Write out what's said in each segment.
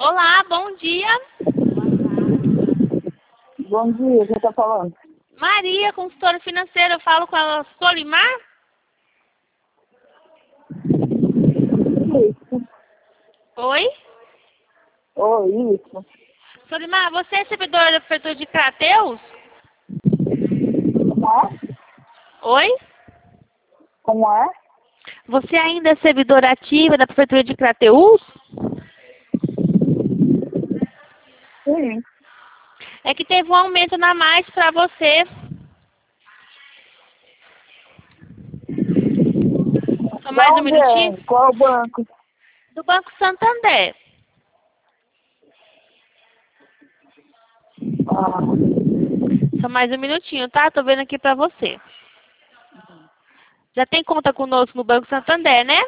Olá, bom dia. Bom dia, quem está falando? Maria, consultora financeira, eu falo com a Solimar. Isso. Oi? Oi, isso. Solimar, você é servidora da Prefeitura de Crateus? Como é? Oi? Como é? Você ainda é servidora ativa da Prefeitura de Crateus? Sim. É que teve um aumento na mais para você. Só Da mais um onde minutinho? é? Qual é o banco? Do Banco Santander. Ah, Só mais um minutinho, tá? Tô vendo aqui para você. Já tem conta conosco no Banco Santander, né?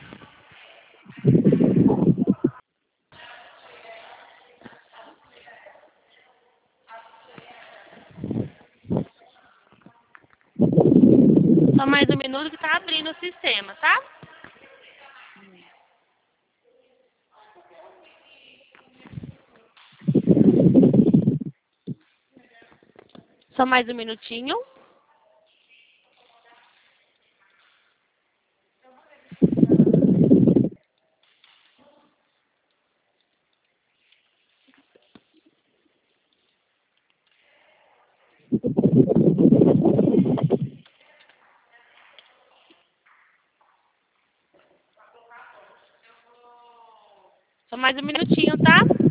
Só mais um minuto que tá abrindo o sistema, tá? Só mais um minutinho. Só mais um minutinho, tá?